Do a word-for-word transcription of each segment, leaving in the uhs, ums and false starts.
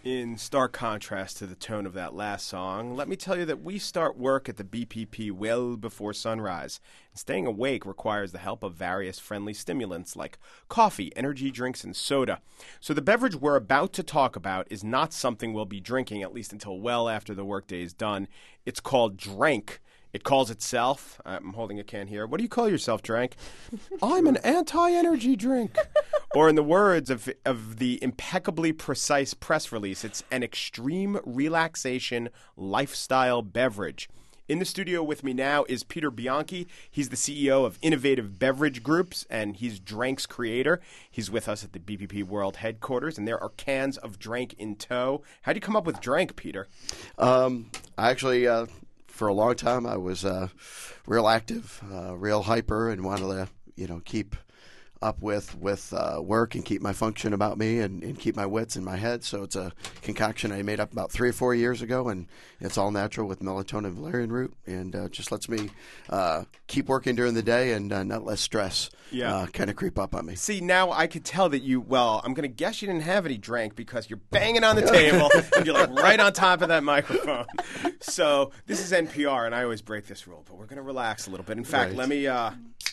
In stark contrast to the tone of that last song, let me tell you that we start work at the B P P well before sunrise. And staying awake requires the help of various friendly stimulants like coffee, energy drinks, and soda. So the beverage we're about to talk about is not something we'll be drinking, at least until well after the workday is done. It's called Drank. It calls itself, I'm holding a can here. What do you call yourself, Drank? I'm an anti-energy drink. Or in the words of of the impeccably precise press release, it's an extreme relaxation lifestyle beverage. In the studio with me now is Peter Bianchi. He's the C E O of Innovative Beverage Groups, and he's Drank's creator. He's with us at the B P P World headquarters, and there are cans of Drank in tow. How do you come up with Drank, Peter? Um, I actually... Uh For a long time, I was uh, real active, uh, real hyper, and wanted to, you know, keep up with with uh, work and keep my function about me and, and keep my wits in my head. So it's a concoction I made up about three or four years ago, and it's all natural with melatonin and valerian root, and uh, just lets me uh, keep working during the day and uh, not let stress yeah. uh, kind of creep up on me. See, now I could tell that you, well, I'm going to guess you didn't have any Drank because you're banging on the table and you're like right on top of that microphone. So this is N P R, and I always break this rule, but we're going to relax a little bit. In fact, Right. let me... Uh,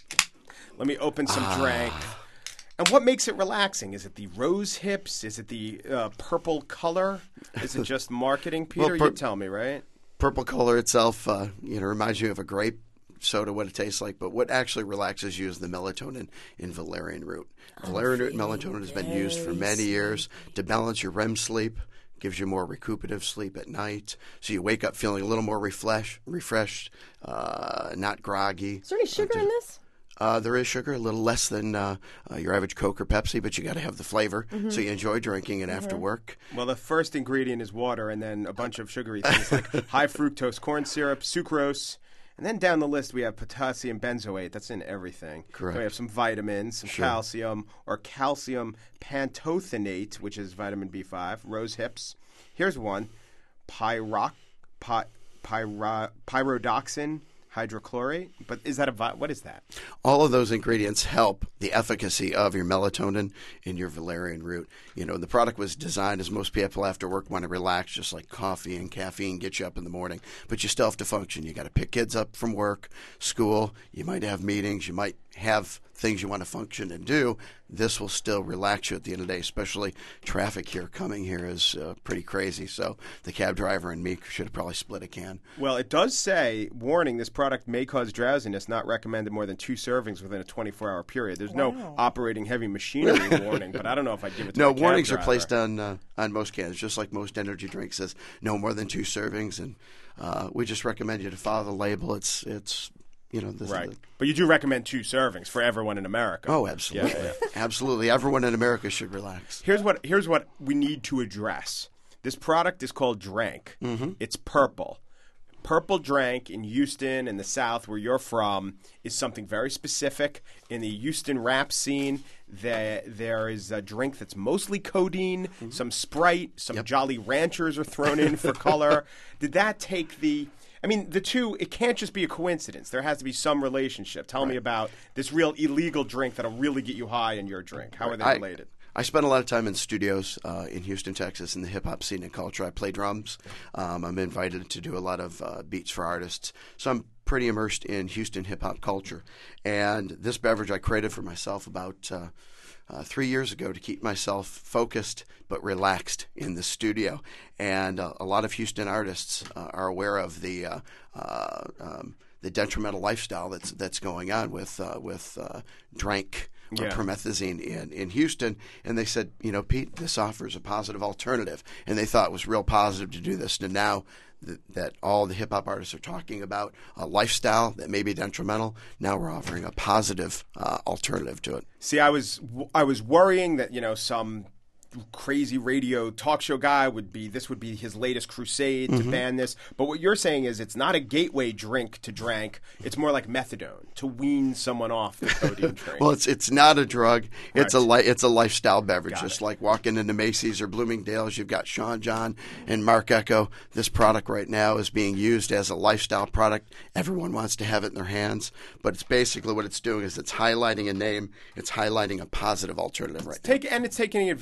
Let me open some ah. Drank. And what makes it relaxing? Is it the rose hips? Is it the uh, purple color? Is it just marketing, Peter? Well, per- you tell me, right? Purple color itself, uh, you know, reminds you of a grape soda, what it tastes like. But what actually relaxes you is the melatonin in valerian root. Oh, valerian root and melatonin has been used for many years to balance your R E M sleep. Gives you more recuperative sleep at night, so you wake up feeling a little more refresh, refreshed, uh, not groggy. Is there any sugar in this? Uh, there is sugar, a little less than uh, uh, your average Coke or Pepsi, but you got to have the flavor, mm-hmm. so you enjoy drinking it mm-hmm. after work. Well, the first ingredient is water, and then a bunch of sugary things like high fructose corn syrup, sucrose, and then down the list we have potassium benzoate. That's in everything. Correct. So we have some vitamins, some sure. calcium, or calcium pantothenate, which is vitamin B five, rose hips. Here's one, pyroc, py, pyro, pyridoxine hydrochlorate. But is that a vi- what is that? All of those ingredients help the efficacy of your melatonin and your valerian root. You know, the product was designed as most people after work want to relax, just like coffee and caffeine get you up in the morning. But you still have to function. You got to pick kids up from work, school. You might have meetings. You might have things you want to function and do. This will still relax you at the end of the day, especially traffic here coming here is uh, pretty crazy. So the cab driver and me should have probably split a can. Well, it does say, warning, this product may cause drowsiness, not recommended more than two servings within a twenty-four hour period. There's wow. no operating heavy machinery warning, but I don't know if I'd give it to No, my warnings cab are placed on uh, on most cans, just like most energy drinks says no more than two servings. And uh, we just recommend you to follow the label. It's, it's you know, this right. is the, but you do recommend two servings for everyone in America. Oh, absolutely. Yeah, yeah. Absolutely. Everyone in America should relax. Here's what here's what we need to address. This product is called Drank. Mm-hmm. It's purple. Purple Drank in Houston and the South, where you're from, is something very specific. In the Houston rap scene, there, there is a drink that's mostly codeine, mm-hmm. some Sprite, some yep. Jolly Ranchers are thrown in for color. Did that take the... I mean, the two, it can't just be a coincidence. There has to be some relationship. Tell right. me about this real illegal drink that'll really get you high in your drink. How are they related? I, I spent a lot of time in studios uh, in Houston, Texas, in the hip-hop scene and culture. I play drums. Um, I'm invited to do a lot of uh, beats for artists. So I'm pretty immersed in Houston hip-hop culture. And this beverage I created for myself about uh, uh, three years ago to keep myself focused but relaxed in the studio. And uh, a lot of Houston artists uh, are aware of the uh, uh, um, the detrimental lifestyle that's that's going on with uh, with uh, Drank or yeah. promethazine in, in Houston. And they said, you know, Pete, this offers a positive alternative. And they thought it was real positive to do this. And now th- that all the hip-hop artists are talking about a lifestyle that may be detrimental, now we're offering a positive uh, alternative to it. See, I was I was worrying that, you know, some crazy radio talk show guy would be, this would be his latest crusade to mm-hmm. ban this. But what you're saying is it's not a gateway drink to Drank. It's more like methadone to wean someone off the codeine drink. Well, it's it's not a drug. It's right. a li- it's a lifestyle beverage. Got Just it. Like walking into Macy's or Bloomingdale's, you've got Sean John and Mark Echo. This product right now is being used as a lifestyle product. Everyone wants to have it in their hands, but it's basically what it's doing is it's highlighting a name. It's highlighting a positive alternative right Take, now. And it's taking advantage of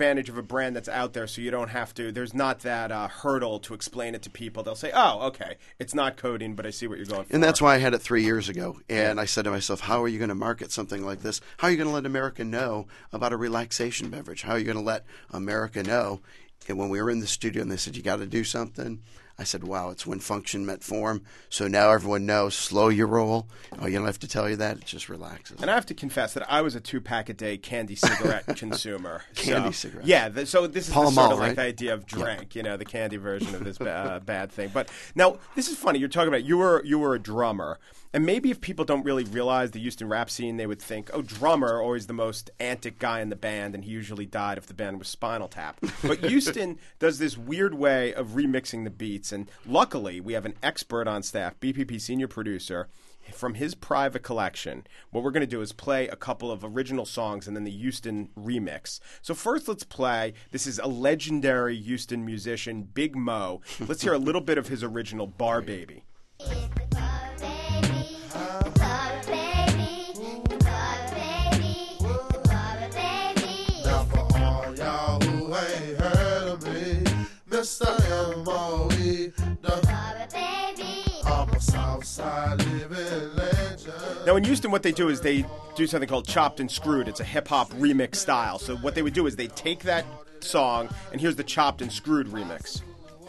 a brand that's out there, so you don't have to. There's not that uh, hurdle to explain it to people. They'll say, "Oh, okay, it's not codeine, but I see what you're going for." And that's why I had it three years ago. And I said to myself, how are you going to market something like this? How are you going to let America know about a relaxation beverage? How are you going to let America know? And when we were in the studio and they said, you got to do something, I said, wow, it's when function met form. So now everyone knows, slow your roll. Oh, you don't have to tell you that. It just relaxes. And I have to confess that I was a two-pack-a-day candy cigarette consumer. Candy so, cigarettes. Yeah, th- so this is Pall the sort Mall, of like right? the idea of drink, you know, the candy version of this ba- uh, bad thing. But now, this is funny. You're talking about you were you were a drummer. And maybe if people don't really realize the Houston rap scene, they would think, oh, drummer, always the most antic guy in the band, and he usually died if the band was Spinal Tap. But Houston does this weird way of remixing the beats, and luckily we have an expert on staff, B P P senior producer, from his private collection. What we're going to do is play a couple of original songs and then the Houston remix. So first let's play, this is a legendary Houston musician, Big Mo. Let's hear a little bit of his original Bar Baby. Mister M O E, the baby. I'm a Southside living legend. Now in Houston, what they do is they do something called Chopped and Screwed. It's a hip-hop remix style. So what they would do is they take that song, and here's the Chopped and Screwed remix.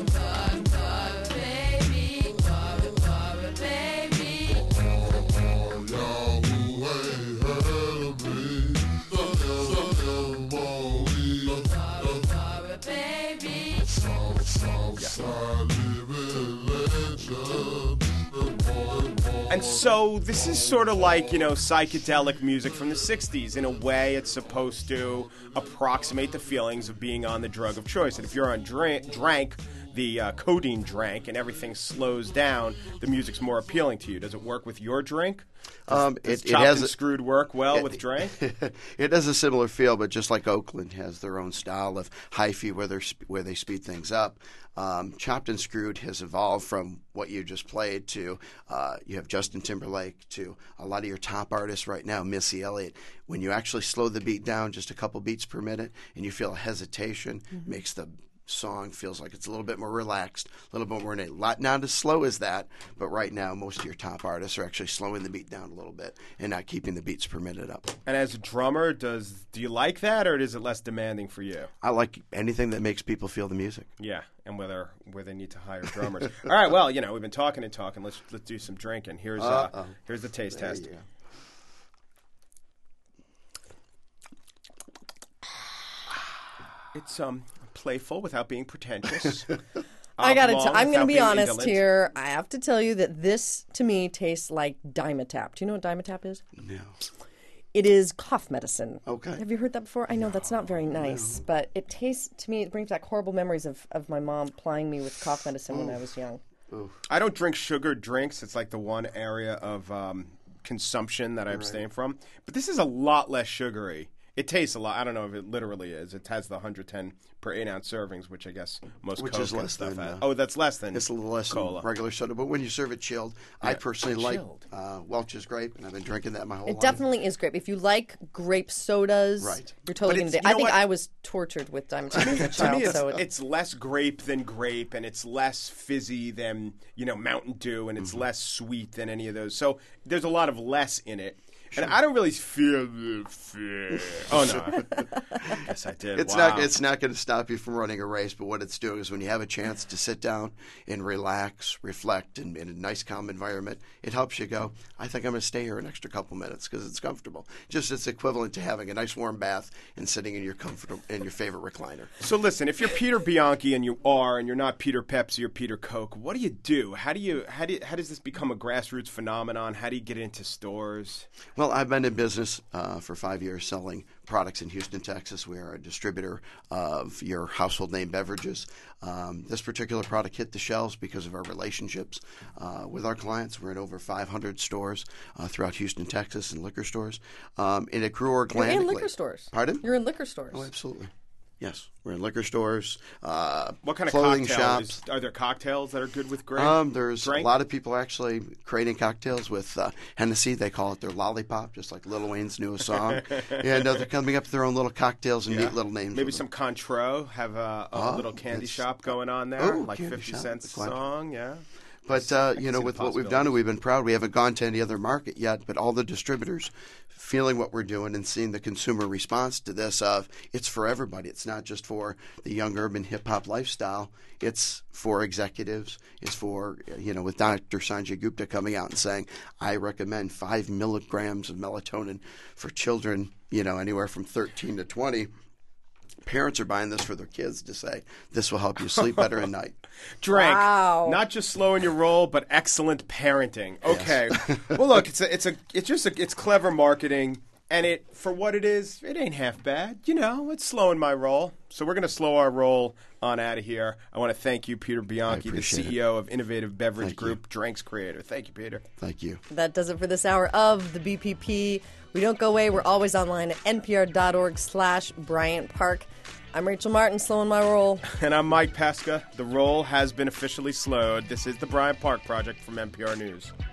And so this is sort of like, you know, psychedelic music from the sixties. In a way, it's supposed to approximate the feelings of being on the drug of choice. And if you're on drink, drank, the uh, codeine drank, and everything slows down, the music's more appealing to you. Does it work with your drink? Does, Um, does it- it Chopped has and a- Screwed work well with drink? It has a similar feel, but just like Oakland has their own style of hyphy where, they're, sp- where they speed things up. Um, Chopped and Screwed has evolved from what you just played to uh, you have Justin Timberlake to a lot of your top artists right now, Missy Elliott. When you actually slow the beat down just a couple beats per minute and you feel a hesitation, Mm-hmm. makes the song feels like it's a little bit more relaxed, a little bit more not, not as slow as that, but right now most of your top artists are actually slowing the beat down a little bit and not keeping the beats per minute up. And as a drummer, does do you like that, or is it less demanding for you? I like anything that makes people feel the music. Yeah, and whether where they need to hire drummers. All right, well, you know, we've been talking and talking. Let's let's do some drinking. Here's uh, Uh-oh. here's the taste There test. you go. It's um playful without being pretentious. I gotta. T- Oblong I'm gonna without be being honest indolent. here. I have to tell you that this, to me, tastes like Dimetap. Do you know what Dimetap is? No. It is cough medicine. Okay. Have you heard that before? I know that's not very nice, but it tastes to me. It brings back horrible memories of, of my mom plying me with cough medicine when I was young. I don't drink sugared drinks. It's like the one area of um, consumption that I abstain from. But this is a lot less sugary. It tastes a lot. I don't know if it literally is. It has the one hundred ten per eight ounce servings, which I guess most Which Coke is and less stuff than, has. uh, Oh, that's less than It's a little less cola. than regular soda, but when you serve it chilled, I personally chilled. like uh, Welch's Grape, and I've been drinking that my whole It life. definitely is grape. If you like grape sodas, Right. you're totally But going it's- to. you I know think what? I was tortured with Dimetap as a To child. me, it's, so it- it's less grape than grape, and it's less fizzy than, you know, Mountain Dew, and it's Mm-hmm. less sweet than any of those. So there's a lot of less in it. And I don't really feel the fear. Oh, no. I guess I did. It's wow. not. It's not going to stop you from running a race, but what it's doing is when you have a chance to sit down and relax, reflect, and in a nice, calm environment, it helps you go, I think I'm going to stay here an extra couple minutes because it's comfortable. Just it's equivalent to having a nice warm bath and sitting in your comfortable in your favorite recliner. So listen, if you're Peter Bianchi and you are, and you're not Peter Pepsi or Peter Coke, what do you do? How do you how do you, how does this become a grassroots phenomenon? How do you get into stores? Well, I've been in business uh, for five years selling products in Houston, Texas. We are a distributor of your household name beverages. Um, this particular product hit the shelves because of our relationships uh, with our clients. We're in over five hundred stores uh, throughout Houston, Texas, and liquor stores. Um, and it grew You're organically. in liquor stores. Pardon? You're in liquor stores. Oh, absolutely. Yes, we're in liquor stores, uh, What kind of clothing cocktails? shops. Are there cocktails that are good with grape? Um, there's drink? a lot of people actually creating cocktails with uh, Hennessy. They call it their lollipop, just like Lil Wayne's newest song. And uh, they're coming up with their own little cocktails and Yeah. neat little names. Maybe with some them. Contreau. Have a, a Oh, little candy it's- shop going on there, Oh, like candy fifty shop. cents a Quite- song. Yeah. But, uh, can you know, see with the what we've done, possibilities. and we've been proud, we haven't gone to any other market yet, but all the distributors feeling what we're doing and seeing the consumer response to this of it's for everybody. It's not just for the young urban hip-hop lifestyle. It's for executives. It's for, you know, with Doctor Sanjay Gupta coming out and saying, I recommend five milligrams of melatonin for children, you know, anywhere from thirteen to twenty. Parents are buying this for their kids to say, this will help you sleep better at night. Drink. Wow. Not just slowing your roll, but excellent parenting. Okay. Well, look, it's a, it's a, it's just a, it's clever marketing, and it for what it is, it ain't half bad. You know, it's slowing my roll. So we're gonna slow our roll on out of here. I want to thank you, Peter Bianchi, the appreciate C E O of Innovative Beverage Thank you. Group, Drinks Creator. Thank you, Peter. Thank you. That does it for this hour of the B P P. We don't go away. We're always online at npr.org slash Bryant Park. I'm Rachel Martin, slowing my roll. And I'm Mike Pesca. The roll has been officially slowed. This is the Bryant Park Project from N P R News.